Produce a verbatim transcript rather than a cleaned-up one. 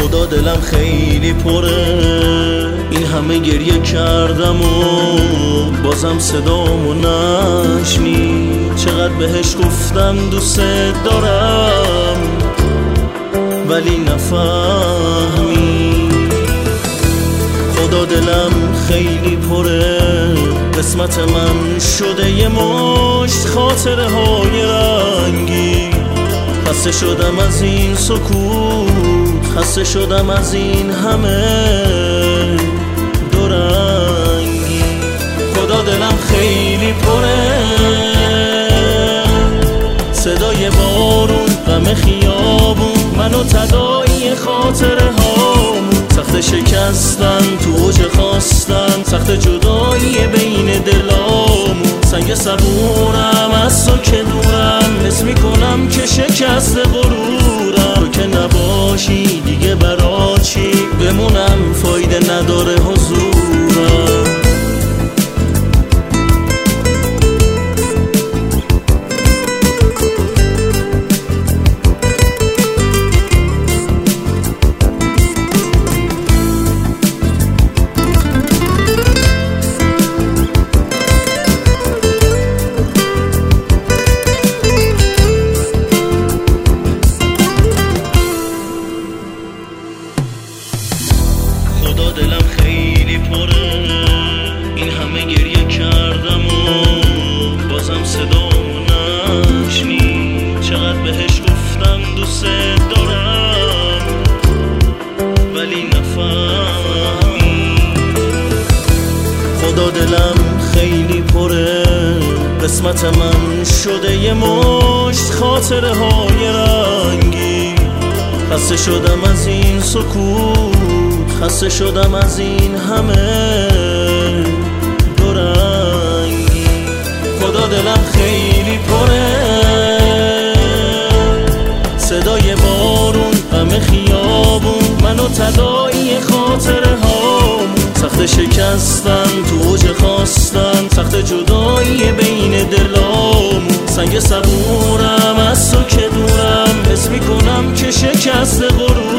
خدا دلم خیلی پره، این همه گریه کردم و بازم صدامو نشنی. چقدر بهش گفتم دوست دارم ولی نفهمی. خدا دلم خیلی پره، قسمت من شده یه مشت خاطره های رنگی. خسته شدم از این سکوت، خسته شدم از این همه دورنگی. خدا دلم خیلی پره، صدای بارون، غم خیابون، منو تداعی خاطره هامون. سخت شکستن تو اوج خواستن، سخت جدایی بین دلامون. سنگ صبورم از تو که دورم، حس میکنم که شکست غرورم. تو که نباشی دیگه برا چی بمونم، فایده نداره حضورم. خدا دلم خیلی پره، این همه گریه کردم و بازم صدامو نشنی. چقدر بهش گفتم دوست دارم ولی نفهمی. خدا دلم خیلی پره، قسمت من شده یه مشت خاطره های رنگی. خسته شدم از این سکوت، خسته شدم از این همه دورنگی. خدا دلم خیلی پره، صدای بارون، غم خیابون، منو تداعی خاطره هامون. سخت شکستن تو اوج خواستن، سخت جدایی بین دلامون. سنگ صبورم از تو که دورم، حس میکنم که شکست غرور.